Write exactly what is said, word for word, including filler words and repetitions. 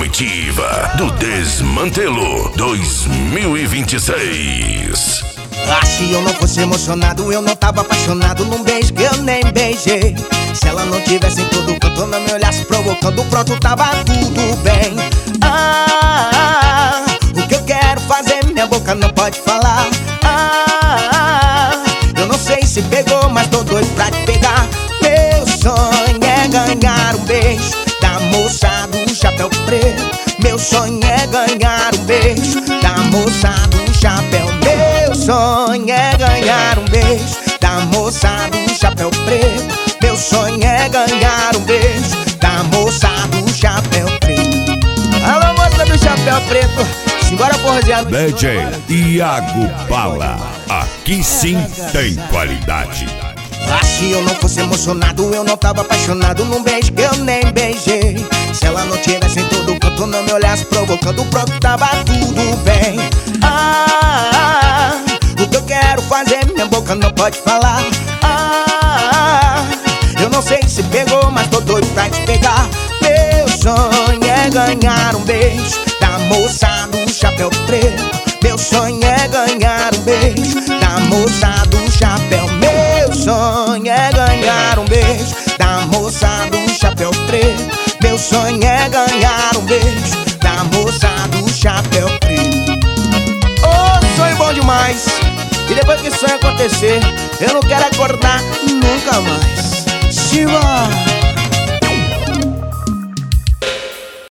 coletiva do Desmantelo dois mil e vinte e seis. Ah, se eu não fosse emocionado, eu não tava apaixonado num beijo que eu nem beijei. Se ela não tivesse em todo canto, não me olhasse provocando, pronto, tava tudo bem. Ah, o que eu quero fazer, minha boca não pode falar. Ah, eu não sei se pegou, mas tô doido pra te pegar. Meu sonho é ganhar um beijo da moça do chapéu preto. Meu sonho é ganhar um beijo da moça do chapéu. Meu sonho é ganhar um beijo da moça do chapéu preto. Meu sonho é ganhar um beijo da moça do chapéu preto. Alô, moça do chapéu preto, simbora porra. D J Iago Bala, aqui sim tem qualidade. Ah, se eu não fosse emocionado, eu não tava apaixonado num beijo que eu nem beijei. Se ela não tivesse em todo canto, não me olhasse provocando, pronto, tava tudo bem. Ah, o que eu quero fazer, minha boca não pode falar. Ah, eu não sei se pegou, mas tô doido pra te pegar. Meu sonho é ganhar um beijo da moça do chapéu preto. Meu sonho é ganhar um beijo da moça do chapéu. Meu sonho é ganhar um beijo da moça do chapéu preto. Meu sonho é ganhar um beijo da moça do chapéu preto. Oh, sonho bom demais. E depois que o sonho acontecer, eu não quero acordar nunca mais. Shiva.